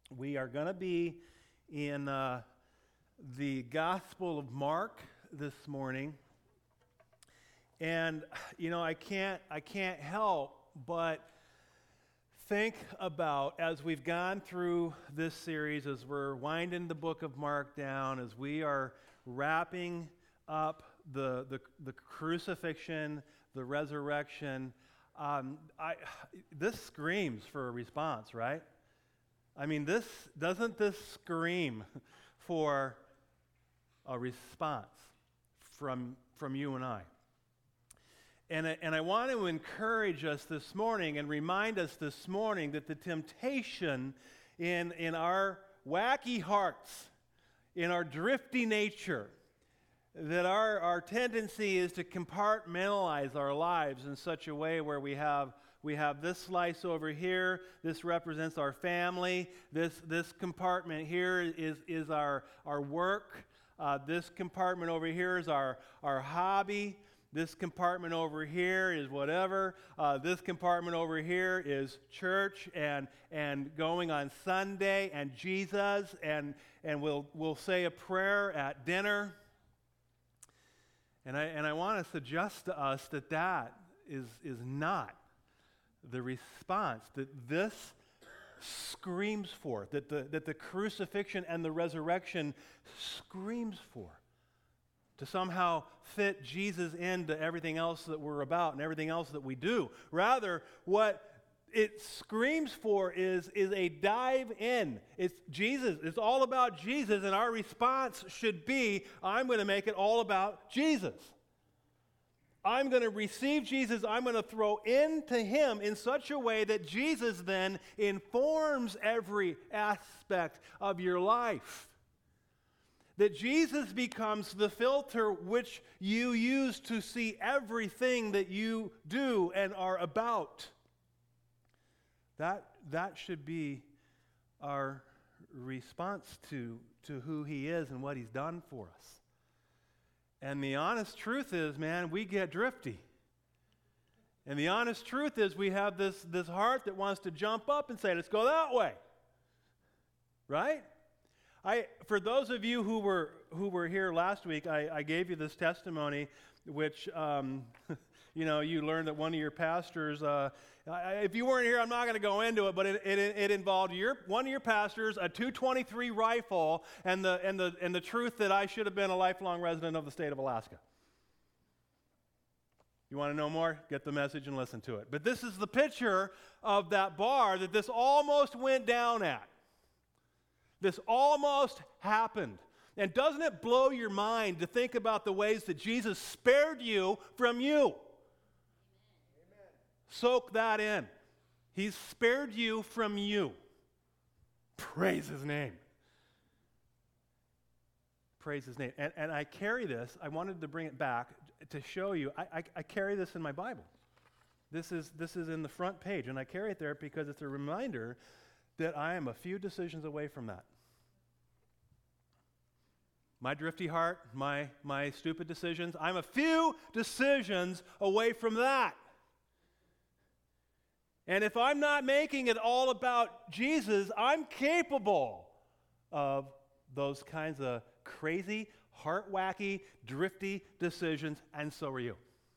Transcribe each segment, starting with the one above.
We are going to be in the Gospel of Mark this morning. And, I can't help but think about, as we've gone through this series, as we're winding the book of Mark down, as we are wrapping up the crucifixion, the resurrection, this screams for a response, right? I mean, doesn't this scream for a response from you and I? And I want to encourage us this morning and remind us this morning that the temptation in our wacky hearts, in our drifty nature, that our tendency is to compartmentalize our lives in such a way where we have this slice over here. This represents our family. This compartment here is our work. This compartment over here is our hobby. This compartment over here is whatever. This compartment over here is church and going on Sunday and Jesus, and we'll say a prayer at dinner. And I want to suggest to us that is not the response that this screams for, that the crucifixion and the resurrection screams for, to somehow fit Jesus into everything else that we're about and everything else that we do. Rather, what it screams for is a dive in. It's Jesus. It's all about Jesus, and our response should be, I'm going to make it all about Jesus. I'm going to receive Jesus. I'm going to throw into him in such a way that Jesus then informs every aspect of your life. That Jesus becomes the filter which you use to see everything that you do and are about. That should be our response to who he is and what he's done for us. And the honest truth is, man, we get drifty. And the honest truth is we have this heart that wants to jump up and say, let's go that way. Right? For those of you who were here last week, I gave you this testimony, which, you learned that one of your pastors, if you weren't here, I'm not going to go into it, but it involved one of your pastors, a .223 rifle, and the truth that I should have been a lifelong resident of the state of Alaska. You want to know more? Get the message and listen to it. But this is the picture of that bar that this almost went down at. This almost happened. And doesn't it blow your mind to think about the ways that Jesus spared you from you? Amen. Soak that in. He's spared you from you. Praise his name. Praise his name. And I carry this. I wanted to bring it back to show you. I carry this in my Bible. This is in the front page, and I carry it there because it's a reminder that I am a few decisions away from that. My drifty heart, my stupid decisions, I'm a few decisions away from that. And if I'm not making it all about Jesus, I'm capable of those kinds of crazy, heart-wacky, drifty decisions, and so are you.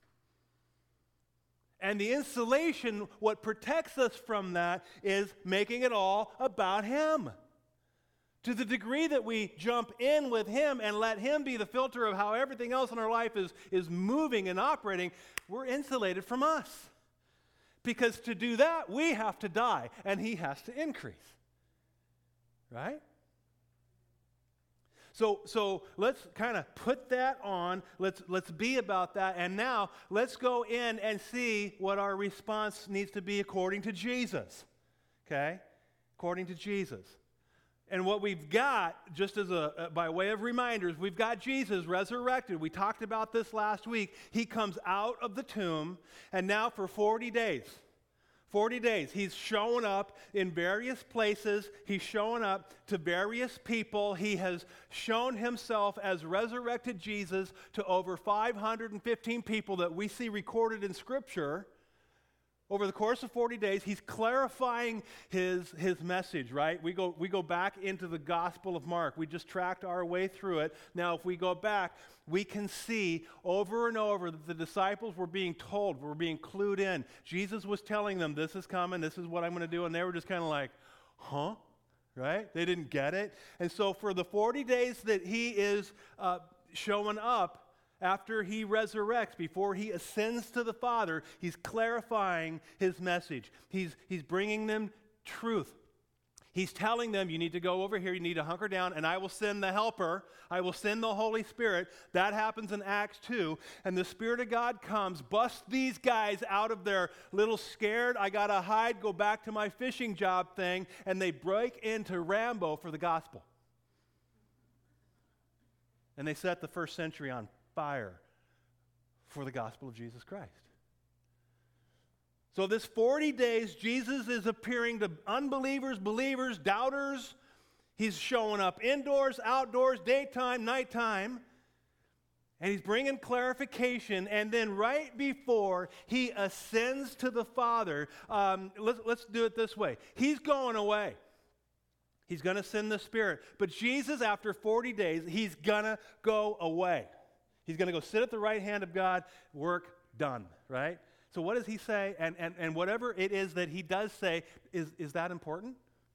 And the insulation, what protects us from that, is making it all about him. To the degree that we jump in with him and let him be the filter of how everything else in our life is moving and operating, we're insulated from us. Because to do that, we have to die, and he has to increase. Right? So let's kind of put that on. Let's be about that. And now let's go in and see what our response needs to be according to Jesus. Okay? According to Jesus. And what we've got, just as by way of reminders, we've got Jesus resurrected. We talked about this last week. He comes out of the tomb, and now for 40 days, 40 days. He's showing up in various places. He's showing up to various people. He has shown himself as resurrected Jesus to over 515 people that we see recorded in Scripture Over the course of 40 days, he's clarifying his message, right? We go back into the Gospel of Mark. We just tracked our way through it. Now, if we go back, we can see over and over that the disciples were being told, were being clued in. Jesus was telling them, this is coming, this is what I'm going to do, and they were just kind of like, huh? Right? They didn't get it. And so for the 40 days that he is showing up, after he resurrects, before he ascends to the Father, he's clarifying his message. He's bringing them truth. He's telling them, you need to go over here, you need to hunker down, and I will send the Helper. I will send the Holy Spirit. That happens in Acts 2. And the Spirit of God comes, busts these guys out of their little scared, I got to hide, go back to my fishing job thing, and they break into Rambo for the gospel. And they set the first century on fire for the gospel of Jesus Christ. So this 40 days, Jesus is appearing to unbelievers, believers, doubters. He's showing up indoors, outdoors, daytime, nighttime. And he's bringing clarification. And then right before he ascends to the Father, let's do it this way. He's going away. He's going to send the Spirit. But Jesus, after 40 days, he's going to go away. He's going to go sit at the right hand of God, work done, right? So what does he say? And whatever it is that he does say, is that important?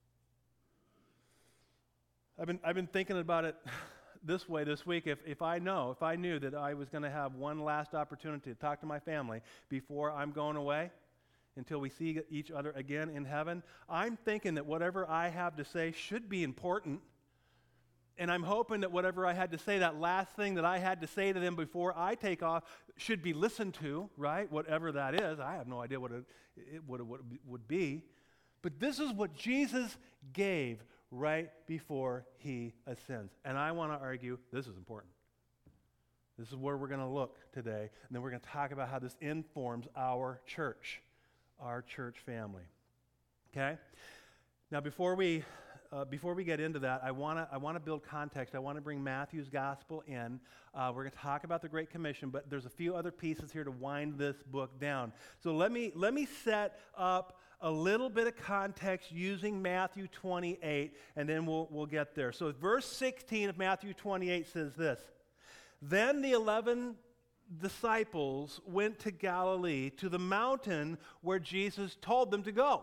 I've been thinking about it this way this week. If I knew that I was going to have one last opportunity to talk to my family before I'm going away, until we see each other again in heaven, I'm thinking that whatever I have to say should be important. And I'm hoping that whatever I had to say, that last thing that I had to say to them before I take off, should be listened to, right? Whatever that is. I have no idea what it would be. But this is what Jesus gave right before he ascends. And I want to argue this is important. This is where we're going to look today. And then we're going to talk about how this informs our church family. Okay? Now, before we get into that, I want to build context. I want to bring Matthew's gospel in. We're going to talk about the Great Commission, but there's a few other pieces here to wind this book down. So let me set up a little bit of context using Matthew 28, and then we'll get there. So verse 16 of Matthew 28 says this: Then the 11 disciples went to Galilee, to the mountain where Jesus told them to go.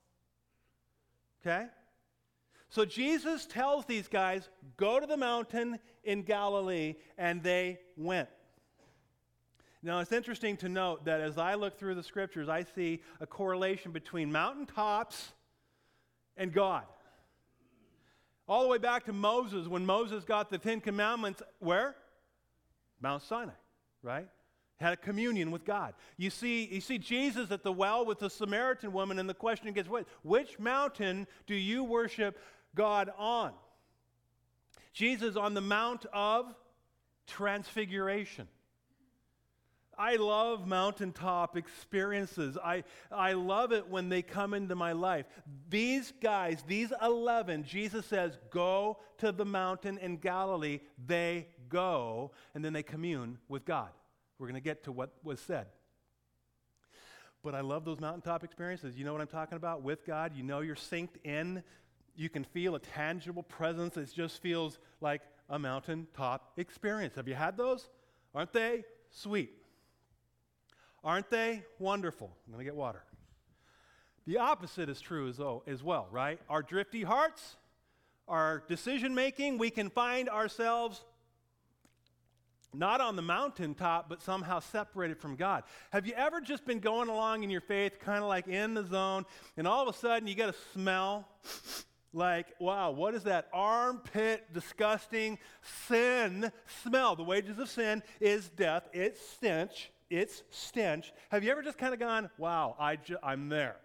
Okay? So Jesus tells these guys, go to the mountain in Galilee, and they went. Now, it's interesting to note that as I look through the scriptures, I see a correlation between mountaintops and God. All the way back to Moses, when Moses got the 10 Commandments, where? Mount Sinai, right? Had a communion with God. You see Jesus at the well with the Samaritan woman, and the question gets, which mountain do you worship God on? Jesus on the Mount of Transfiguration. I love mountaintop experiences. I love it when they come into my life. These guys, these 11, Jesus says, go to the mountain in Galilee. They go, and then they commune with God. We're going to get to what was said. But I love those mountaintop experiences. You know what I'm talking about? With God, you know you're synced in. You can feel a tangible presence. It just feels like a mountaintop experience. Have you had those? Aren't they sweet? Aren't they wonderful? I'm going to get water. The opposite is true as well, right? Our drifty hearts, our decision making, we can find ourselves not on the mountaintop, but somehow separated from God. Have you ever just been going along in your faith, kind of like in the zone, and all of a sudden you get a smell like, wow, what is that armpit, disgusting sin smell? The wages of sin is death. It's stench. It's stench. Have you ever just kind of gone, wow, I'm there.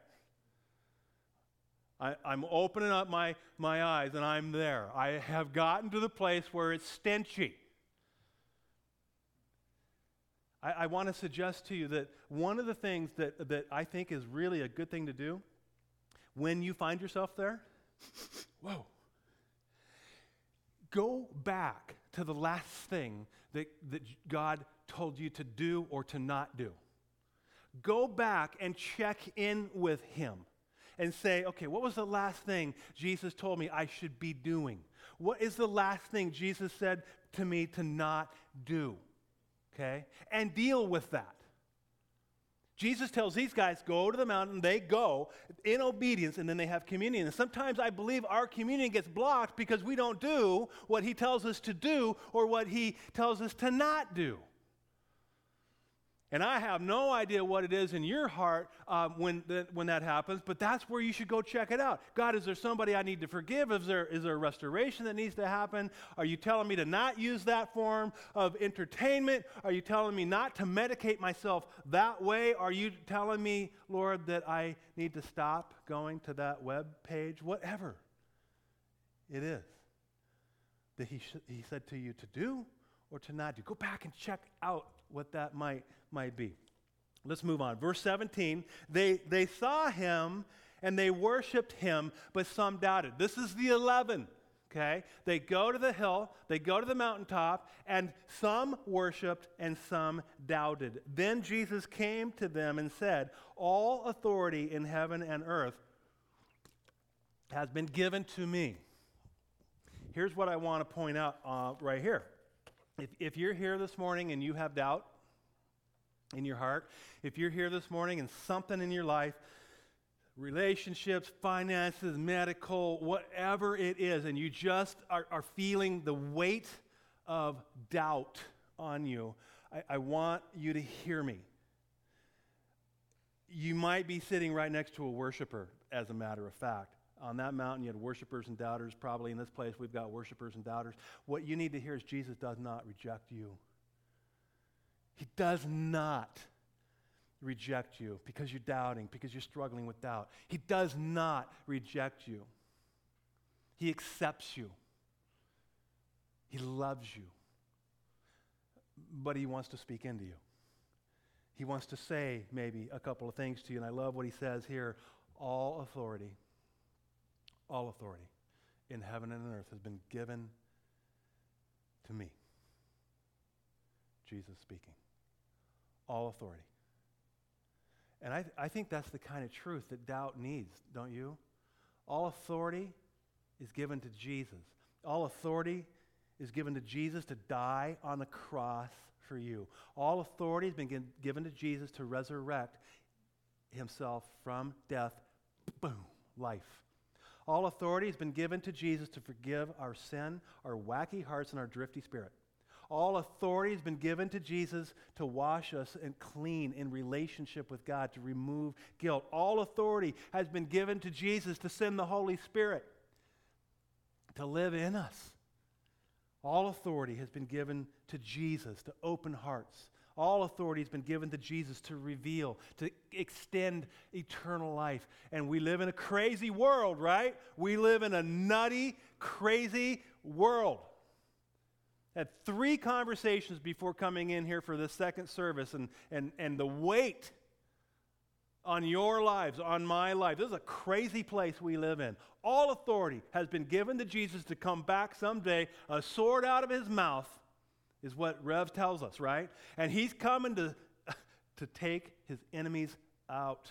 I'm opening up my eyes, and I'm there. I have gotten to the place where it's stenchy. I want to suggest to you that one of the things that I think is really a good thing to do when you find yourself there, go back to the last thing that God told you to do or to not do. Go back and check in with him and say, okay, what was the last thing Jesus told me I should be doing? What is the last thing Jesus said to me to not do? Okay? And deal with that. Jesus tells these guys, go to the mountain. They go in obedience, and then they have communion. And sometimes I believe our communion gets blocked because we don't do what he tells us to do or what he tells us to not do. And I have no idea what it is in your heart when that happens, but that's where you should go check it out. God, is there somebody I need to forgive? Is there a restoration that needs to happen? Are you telling me to not use that form of entertainment? Are you telling me not to medicate myself that way? Are you telling me, Lord, that I need to stop going to that web page? Whatever it is that he said to you to do or to not do. Go back and check out what that might be. Let's move on. Verse 17, they saw him and they worshiped him, but some doubted. This is the 11, okay? They go to the hill, they go to the mountaintop, and some worshiped and some doubted. Then Jesus came to them and said, all authority in heaven and earth has been given to me. Here's what I want to point out right here. If you're here this morning and you have doubt in your heart, if you're here this morning and something in your life, relationships, finances, medical, whatever it is, and you just are feeling the weight of doubt on you, I want you to hear me. You might be sitting right next to a worshiper, as a matter of fact. On that mountain, you had worshipers and doubters. Probably in this place, we've got worshipers and doubters. What you need to hear is Jesus does not reject you. He does not reject you because you're doubting, because you're struggling with doubt. He does not reject you. He accepts you. He loves you. But he wants to speak into you. He wants to say maybe a couple of things to you. And I love what he says here. All authority in heaven and on earth has been given to me. Jesus speaking. All authority. And I think that's the kind of truth that doubt needs, don't you? All authority is given to Jesus. All authority is given to Jesus to die on the cross for you. All authority has been given to Jesus to resurrect himself from death. Boom, life. All authority has been given to Jesus to forgive our sin, our wacky hearts, and our drifty spirit. All authority has been given to Jesus to wash us and clean in relationship with God, to remove guilt. All authority has been given to Jesus to send the Holy Spirit to live in us. All authority has been given to Jesus to open hearts. All authority has been given to Jesus to reveal, to extend eternal life. And we live in a crazy world, right? We live in a nutty, crazy world. Had 3 conversations before coming in here for this second service, and the weight on your lives, on my life. This is a crazy place we live in. All authority has been given to Jesus to come back someday, a sword out of his mouth, is what Rev tells us, right? And he's coming to take his enemies out.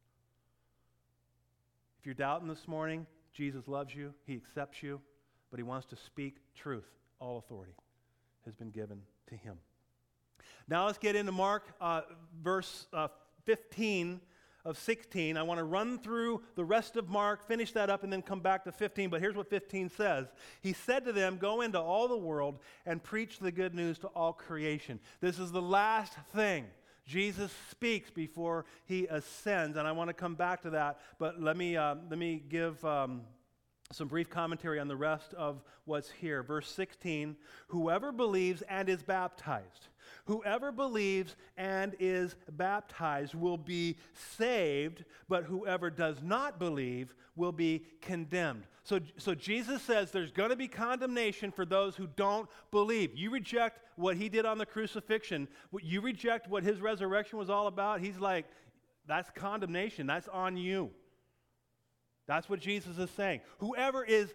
If you're doubting this morning, Jesus loves you, he accepts you, but he wants to speak truth. All authority has been given to him. Now let's get into Mark, verse 15 of 16. I want to run through the rest of Mark, finish that up, and then come back to 15. But here's what 15 says. He said to them, go into all the world and preach the good news to all creation. This is the last thing Jesus speaks before he ascends, and I want to come back to that. But let me give some brief commentary on the rest of what's here. Verse 16, whoever believes and is baptized. Whoever believes and is baptized will be saved, but whoever does not believe will be condemned. So Jesus says there's going to be condemnation for those who don't believe. You reject what he did on the crucifixion. You reject what his resurrection was all about. He's like, that's condemnation. That's on you. That's what Jesus is saying. Whoever is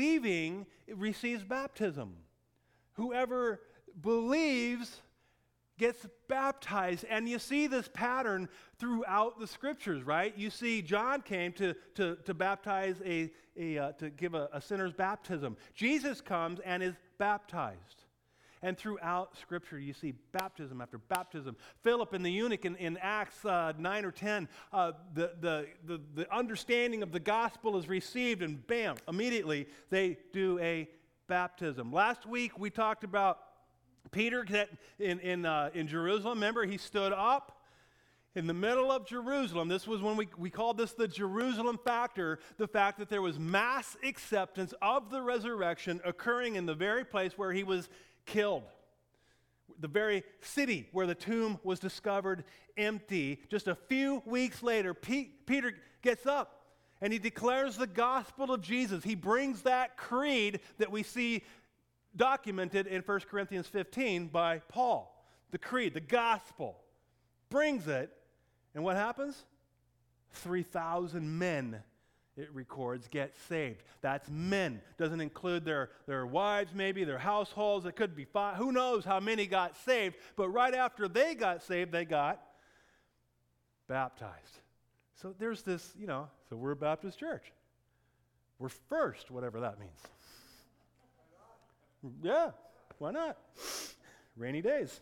believing receives baptism. Whoever believes gets baptized. And you see this pattern throughout the scriptures, right? You see John came to baptize to give a sinner's baptism. Jesus comes and is baptized. And throughout Scripture, you see baptism after baptism. Philip and the eunuch in Acts 9 or 10, the understanding of the gospel is received, and bam, immediately they do a baptism. Last week, we talked about Peter in Jerusalem. Remember, he stood up in the middle of Jerusalem. This was when we called this the Jerusalem factor, the fact that there was mass acceptance of the resurrection occurring in the very place where he was killed. The very city where the tomb was discovered empty. Just a few weeks later, Peter gets up and he declares the gospel of Jesus. He brings that creed that we see documented in 1 Corinthians 15 by Paul. The creed, the gospel. Brings it, and what happens? 3,000 men, it records, get saved. That's men. Doesn't include their wives, maybe, their households. It could be 5. Who knows how many got saved? But right after they got saved, they got baptized. So there's this, so we're a Baptist church. We're first, whatever that means. Yeah, why not? Rainy days.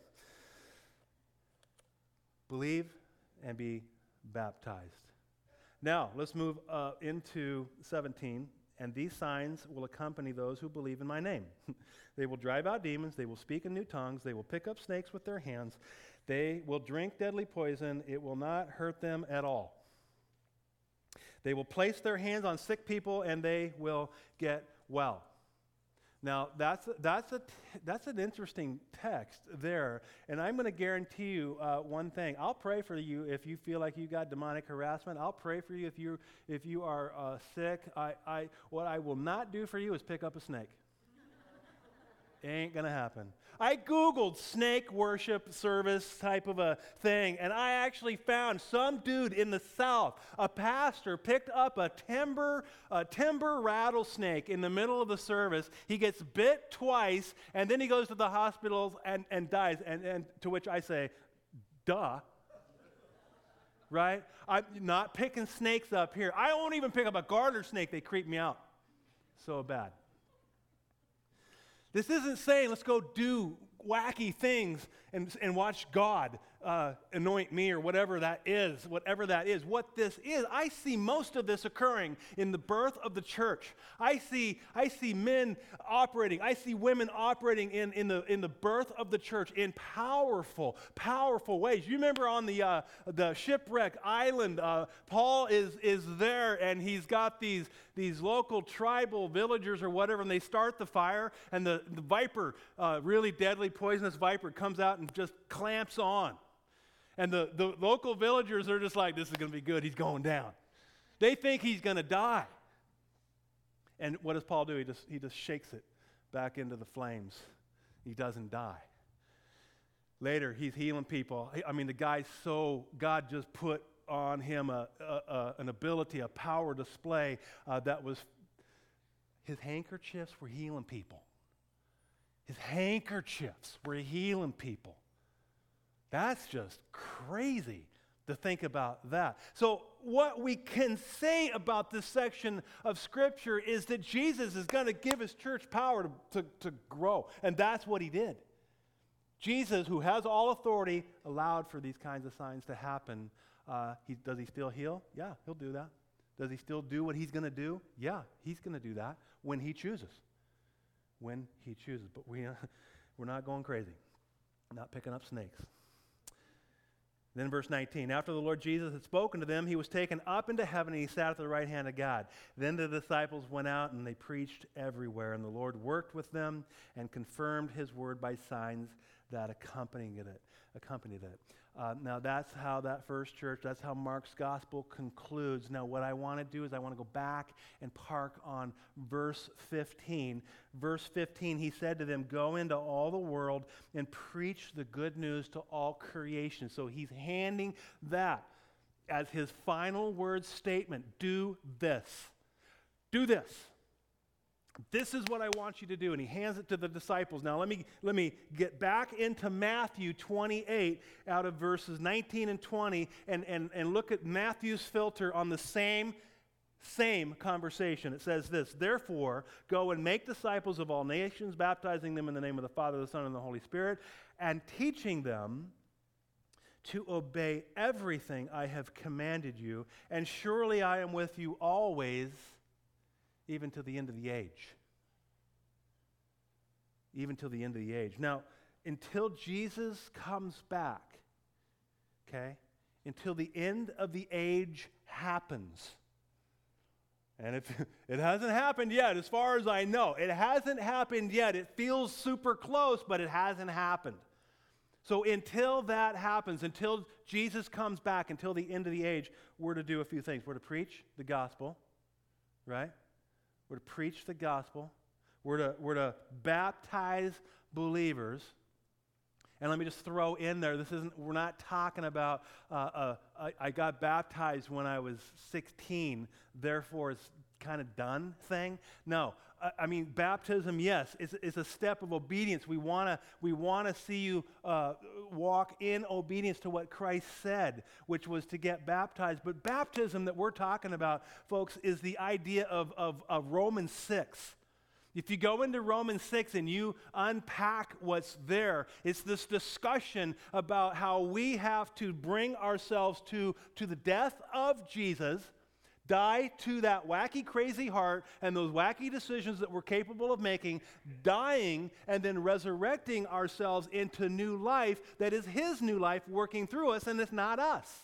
Believe and be baptized. Now, let's move into 17. And these signs will accompany those who believe in my name. They will drive out demons. They will speak in new tongues. They will pick up snakes with their hands. They will drink deadly poison. It will not hurt them at all. They will place their hands on sick people, and they will get well. Now, that's an interesting text there, and I'm going to guarantee you one thing. I'll pray for you if you feel like you got demonic harassment. I'll pray for you if you are sick. What I will not do for you is pick up a snake. Ain't going to happen. I Googled snake worship service type of a thing, and I actually found some dude in the South, a pastor, picked up a timber rattlesnake in the middle of the service. He gets bit twice, and then he goes to the hospital and dies. And to which I say, duh. Right? I'm not picking snakes up here. I won't even pick up a garter snake. They creep me out so bad. This isn't saying let's go do wacky things and watch God anoint me or whatever that is. What this is, I see most of this occurring in the birth of the church. I see men operating. I see women operating in the birth of the church in powerful ways. You remember on the shipwreck island, Paul is there, and he's got these local tribal villagers or whatever, and they start the fire, and the viper, really deadly poisonous viper, comes out and just clamps on. And the local villagers are just like, this is going to be good. He's going down. They think he's going to die. And what does Paul do? He just shakes it back into the flames. He doesn't die. Later, he's healing people. I mean, the guy's God just put on him an ability, a power display that was, his handkerchiefs were healing people. His handkerchiefs were healing people. That's just crazy to think about that. So what we can say about this section of Scripture is that Jesus is going to give his church power to grow. And that's what he did. Jesus, who has all authority, allowed for these kinds of signs to happen. Does he still heal? Yeah, he'll do that. Does he still do what he's going to do? Yeah, he's going to do that when he chooses. When he chooses. But we're not going crazy. Not picking up snakes. Then verse 19, after the Lord Jesus had spoken to them, he was taken up into heaven and he sat at the right hand of God. Then the disciples went out and they preached everywhere, and the Lord worked with them and confirmed his word by signs that accompanied it. Now that's how that first church, that's how Mark's gospel concludes. Now what I want to do is I want to go back and park on verse 15. Verse 15, he said to them, go into all the world and preach the good news to all creation. So he's handing that as his final word statement. Do this. Do this. This is what I want you to do. And he hands it to the disciples. Now, let me get back into Matthew 28 out of verses 19 and 20 and look at Matthew's filter on the same conversation. It says this, "Therefore, go and make disciples of all nations, baptizing them in the name of the Father, the Son, and the Holy Spirit, and teaching them to obey everything I have commanded you. And surely I am with you always, even to the end of the age." Even till the end of the age. Now, until Jesus comes back, okay, until the end of the age happens, and it hasn't happened yet, as far as I know. It hasn't happened yet. It feels super close, but it hasn't happened. So until that happens, until Jesus comes back, until the end of the age, we're to do a few things. We're to preach the gospel, right? We're to preach the gospel. We're to baptize believers. And let me just throw in there, we're not talking about, I got baptized when I was 16, therefore it's kind of done thing. No, I mean, baptism, yes, is a step of obedience. We want to see you walk in obedience to what Christ said, which was to get baptized. But baptism that we're talking about, folks, is the idea of Romans 6. If you go into Romans 6 and you unpack what's there, it's this discussion about how we have to bring ourselves to the death of Jesus, die to that wacky, crazy heart and those wacky decisions that we're capable of making, dying and then resurrecting ourselves into new life that is His new life working through us, and it's not us.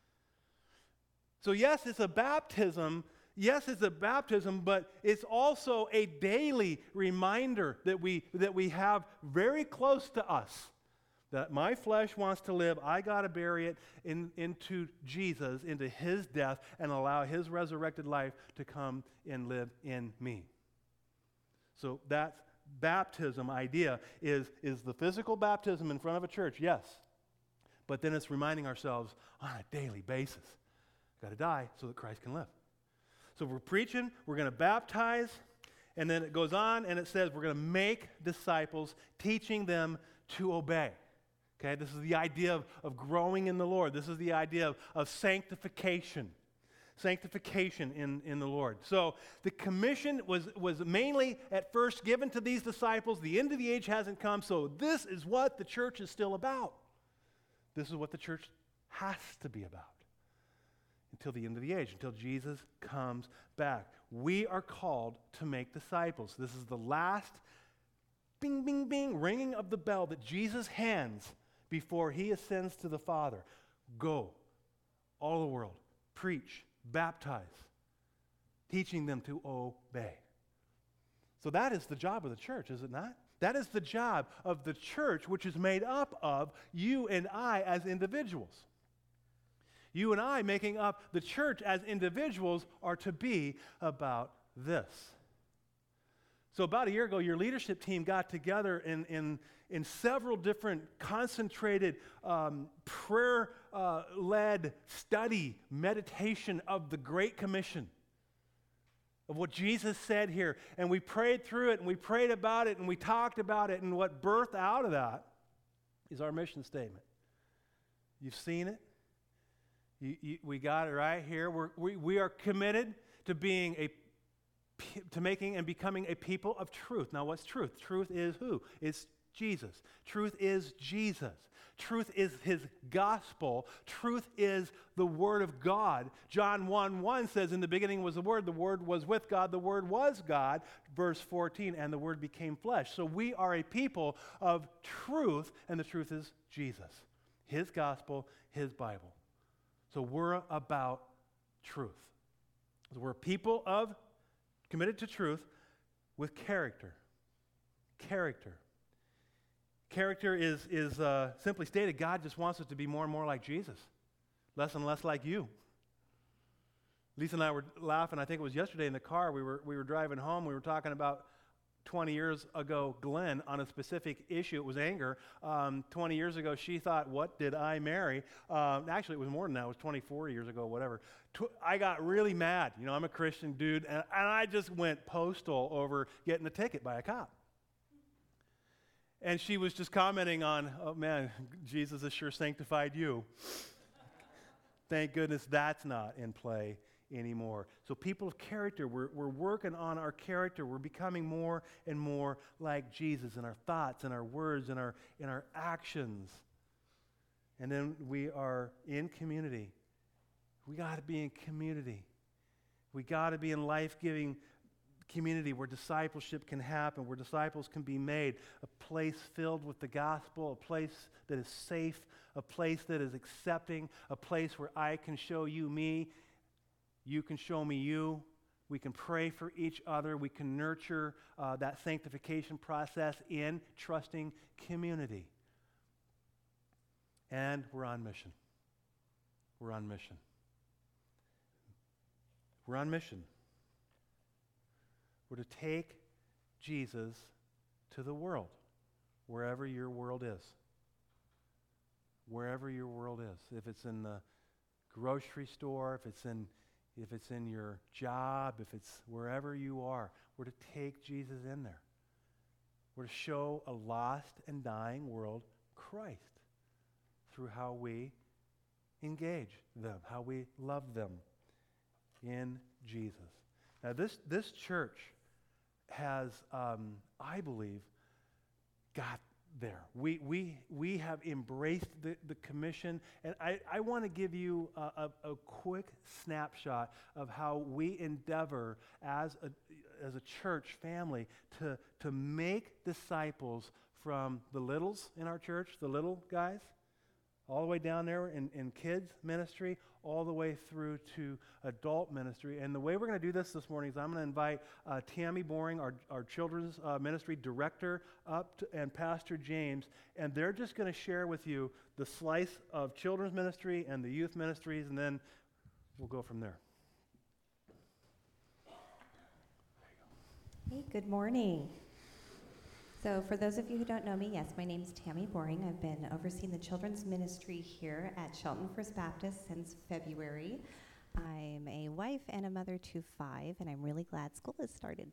So yes, it's a baptism. Yes, it's a baptism, but it's also a daily reminder that we have very close to us, that my flesh wants to live. I got to bury it into Jesus, into His death, and allow His resurrected life to come and live in me. So that baptism idea is the physical baptism in front of a church, yes, but then it's reminding ourselves on a daily basis, got to die so that Christ can live. So we're preaching, we're going to baptize, and then it goes on and it says we're going to make disciples, teaching them to obey. Okay, this is the idea of growing in the Lord. This is the idea of sanctification. Sanctification in the Lord. So the commission was mainly at first given to these disciples. The end of the age hasn't come, so this is what the church is still about. This is what the church has to be about. Until the end of the age, until Jesus comes back. We are called to make disciples. This is the last bing, bing, bing, ringing of the bell that Jesus hands before He ascends to the Father. Go, all the world, preach, baptize, teaching them to obey. So that is the job of the church, is it not? That is the job of the church, which is made up of you and I as individuals. You and I making up the church as individuals are to be about this. So about a year ago, your leadership team got together in several different concentrated prayer-led study, meditation of the Great Commission, of what Jesus said here. And we prayed through it, and we prayed about it, and we talked about it, and what birthed out of that is our mission statement. You've seen it. We got it right here. We are committed to making and becoming a people of truth. Now, what's truth? Truth is who? It's Jesus. Truth is Jesus. Truth is His gospel. Truth is the Word of God. John 1:1 says, "In the beginning was the Word was with God, the Word was God." Verse 14, "And the Word became flesh." So we are a people of truth, and the truth is Jesus. His gospel, His Bible. So we're about truth. So we're people committed to truth with character. Character. Character is simply stated, God just wants us to be more and more like Jesus, less and less like you. Lisa and I were laughing, I think it was yesterday in the car, we were driving home, we were talking about 20 years ago Glenn on a specific issue. It was anger. 20 years ago she thought, what did I marry? Actually, it was more than that. It was 24 years ago, whatever. I got really mad. You know, I'm a Christian dude, and I just went postal over getting a ticket by a cop. And she was just commenting on, oh man, Jesus has sure sanctified you. Thank goodness that's not in play anymore. So people of character, we're working on our character. We're becoming more and more like Jesus in our thoughts, in our words, in our actions. And then we are in community. We got to be in community. We got to be in life-giving community where discipleship can happen, where disciples can be made, a place filled with the gospel, a place that is safe, a place that is accepting, a place where I can show you me, you can show me you. We can pray for each other. We can nurture that sanctification process in trusting community. And we're on mission. We're on mission. We're on mission. We're to take Jesus to the world, wherever your world is. Wherever your world is. If it's in the grocery store, if it's in your job, if it's wherever you are, we're to take Jesus in there. We're to show a lost and dying world Christ through how we engage them, how we love them in Jesus. Now, this church has, I believe, got there. We have embraced the commission, and I want to give you a quick snapshot of how we endeavor as a church family to make disciples from the littles in our church, the little guys, all the way down there in kids ministry, all the way through to adult ministry. And the way we're going to do this morning is I'm going to invite Tammy Boring, our children's ministry director, and Pastor James, and they're just going to share with you the slice of children's ministry and the youth ministries, and then we'll go from there. Hey, good morning. So for those of you who don't know me, yes, my name is Tammy Boring. I've been overseeing the children's ministry here at Shelton First Baptist since February. I'm a wife and a mother to 5, and I'm really glad school has started.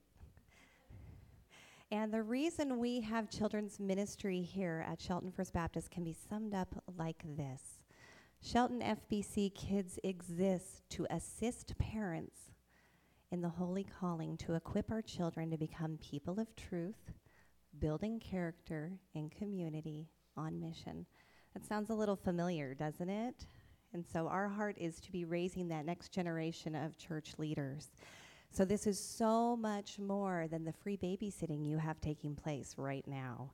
And the reason we have children's ministry here at Shelton First Baptist can be summed up like this. Shelton FBC Kids exists to assist parents in the holy calling to equip our children to become people of truth, building character and community on mission. That sounds a little familiar, doesn't it? And so our heart is to be raising that next generation of church leaders. So this is so much more than the free babysitting you have taking place right now.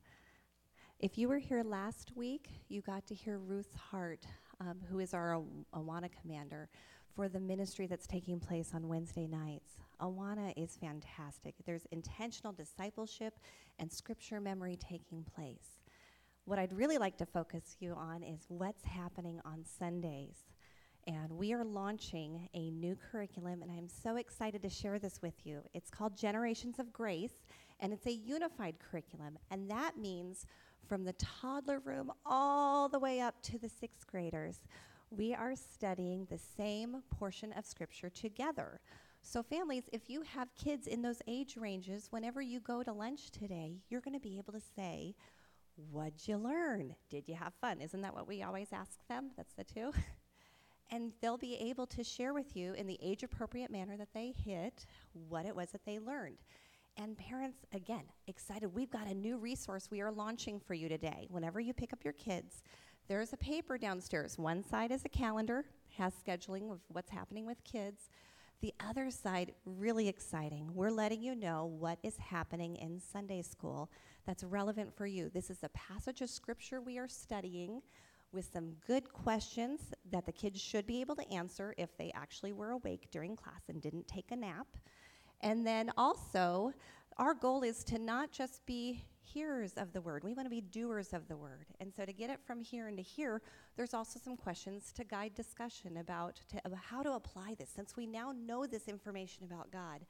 If you were here last week, you got to hear Ruth Hart, who is our Awana commander, for the ministry that's taking place on Wednesday nights. Awana is fantastic. There's intentional discipleship and scripture memory taking place. What I'd really like to focus you on is what's happening on Sundays. And we are launching a new curriculum, and I'm so excited to share this with you. It's called Generations of Grace, and it's a unified curriculum. And that means from the toddler room all the way up to the 6th graders, we are studying the same portion of scripture together. So families, if you have kids in those age ranges, whenever you go to lunch today, you're going to be able to say, what'd you learn? Did you have fun? Isn't that what we always ask them? That's the 2. And they'll be able to share with you in the age-appropriate manner that they hit what it was that they learned. And parents, again, excited. We've got a new resource we are launching for you today. Whenever you pick up your kids, there's a paper downstairs. One side is a calendar, has scheduling of what's happening with kids. The other side, really exciting. We're letting you know what is happening in Sunday school that's relevant for you. This is a passage of scripture we are studying with some good questions that the kids should be able to answer if they actually were awake during class and didn't take a nap. And then also, our goal is to not just be hearers of the word. We want to be doers of the word. And so to get it from here into here, there's also some questions to guide discussion about how to apply this. Since we now know this information about God,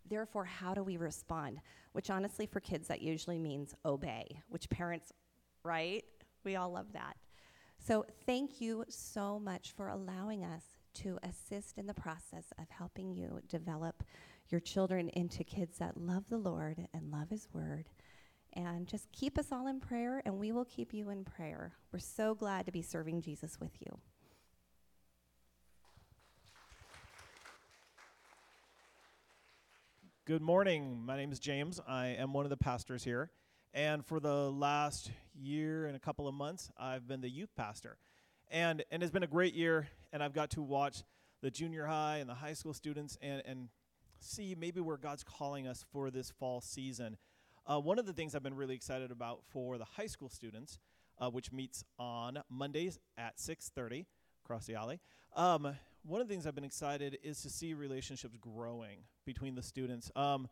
Therefore, how do we respond? Which honestly, for kids, that usually means obey, which parents, right? We all love that. So thank you so much for allowing us to assist in the process of helping you develop your children into kids that love the Lord and love his word. And just keep us all in prayer, and we will keep you in prayer. We're so glad to be serving Jesus with you. Good morning. My name is James. I am one of the pastors here. And for the last year and a couple of months, I've been the youth pastor. And it's been a great year, and I've got to watch the junior high and the high school students and see maybe where God's calling us for this fall season. One of the things I've been really excited about for the high school students, which meets on Mondays at 6:30 across the alley, one of the things I've been excited is to see relationships growing between the students.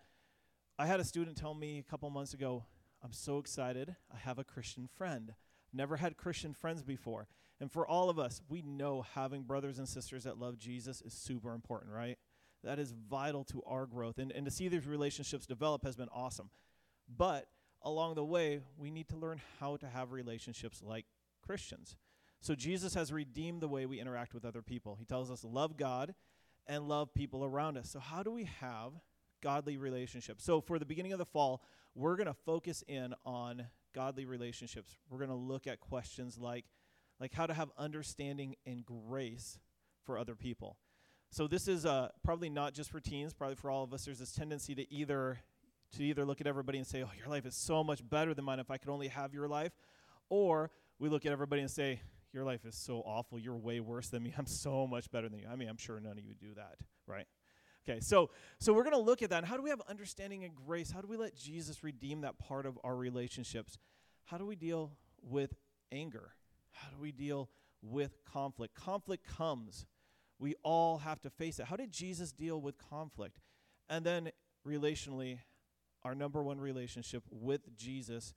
I had a student tell me a couple months ago, I'm so excited, I have a Christian friend. Never had Christian friends before. And for all of us, we know having brothers and sisters that love Jesus is super important, right? That is vital to our growth. And to see these relationships develop has been awesome. But along the way, we need to learn how to have relationships like Christians. So Jesus has redeemed the way we interact with other people. He tells us to love God and love people around us. So how do we have godly relationships? So for the beginning of the fall, we're going to focus in on godly relationships. We're going to look at questions like how to have understanding and grace for other people. So this is probably not just for teens, probably for all of us. There's this tendency to either look at everybody and say, oh, your life is so much better than mine if I could only have your life. Or we look at everybody and say, your life is so awful, you're way worse than me, I'm so much better than you. I mean, I'm sure none of you do that, right? Okay, so we're going to look at that. And how do we have understanding and grace? How do we let Jesus redeem that part of our relationships? How do we deal with anger? How do we deal with conflict? Conflict comes. We all have to face it. How did Jesus deal with conflict? And then relationally, our number one relationship with Jesus,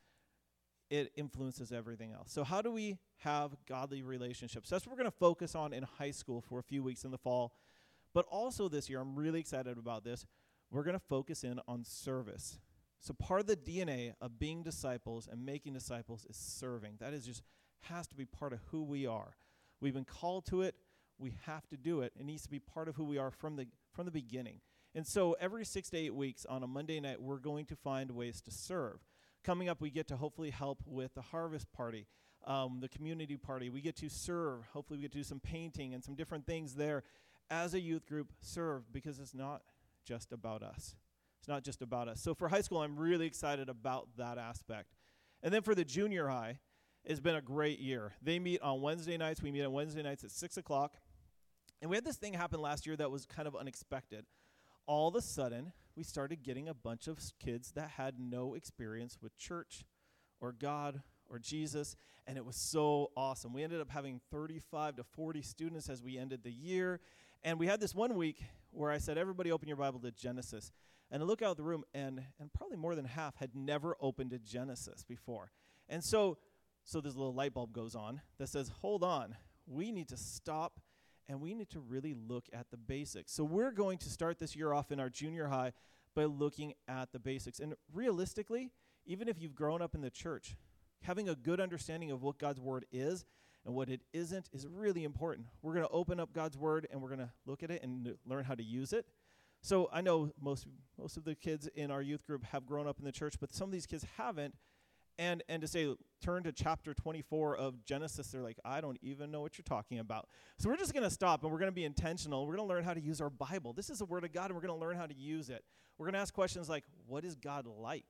it influences everything else. So how do we have godly relationships? That's what we're going to focus on in high school for a few weeks in the fall. But also this year, I'm really excited about this, we're going to focus in on service. So part of the DNA of being disciples and making disciples is serving. That is just has to be part of who we are. We've been called to it. We have to do it. It needs to be part of who we are from the beginning. And so every 6 to 8 weeks on a Monday night, we're going to find ways to serve. Coming up, we get to hopefully help with the harvest party, the community party. We get to serve. Hopefully we get to do some painting and some different things there. As a youth group, serve, because it's not just about us. It's not just about us. So for high school, I'm really excited about that aspect. And then for the junior high, it's been a great year. They meet on Wednesday nights. We meet on Wednesday nights at 6 o'clock. And we had this thing happen last year that was kind of unexpected. All of a sudden, we started getting a bunch of kids that had no experience with church or God or Jesus, and it was so awesome. We ended up having 35 to 40 students as we ended the year. And we had this one week where I said, everybody open your Bible to Genesis. And I look out the room, and probably more than half had never opened to Genesis before. And so this little light bulb goes on that says, hold on, we need to stop, and we need to really look at the basics. So we're going to start this year off in our junior high by looking at the basics. And realistically, even if you've grown up in the church, having a good understanding of what God's word is and what it isn't is really important. We're going to open up God's word, and we're going to look at it and learn how to use it. So I know most of the kids in our youth group have grown up in the church, but some of these kids haven't. And to say, turn to chapter 24 of Genesis, they're like, I don't even know what you're talking about. So we're just going to stop, and we're going to be intentional. We're going to learn how to use our Bible. This is the Word of God, and we're going to learn how to use it. We're going to ask questions like, what is God like?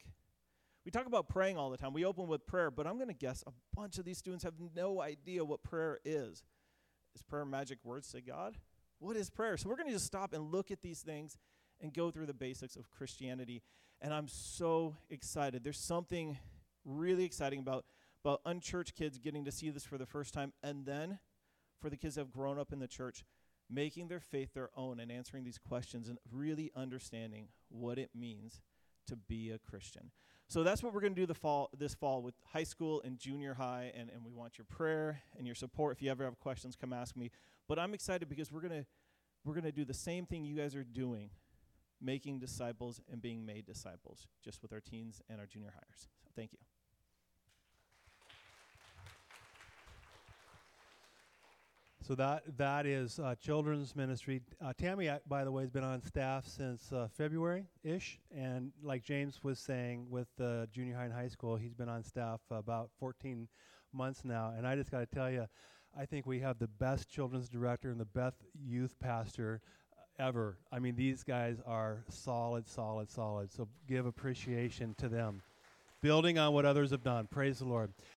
We talk about praying all the time. We open with prayer, but I'm going to guess a bunch of these students have no idea what prayer is. Is prayer magic words to God? What is prayer? So we're going to just stop and look at these things and go through the basics of Christianity. And I'm so excited. There's something really exciting about unchurched kids getting to see this for the first time, and then for the kids that have grown up in the church, making their faith their own and answering these questions and really understanding what it means to be a Christian. So that's what we're going to do this fall with high school and junior high, and we want your prayer and your support. If you ever have questions, come ask me. But I'm excited because we're going to do the same thing you guys are doing making disciples and being made disciples, just with our teens and our junior hires. So thank you. So that is children's ministry. Tammy, by the way, has been on staff since February-ish, and like James was saying, with junior high and high school, he's been on staff about 14 months now. And I just got to tell you, I think we have the best children's director and the best youth pastor ever. I mean, these guys are solid. So give appreciation to them, building on what others have done. Praise the Lord.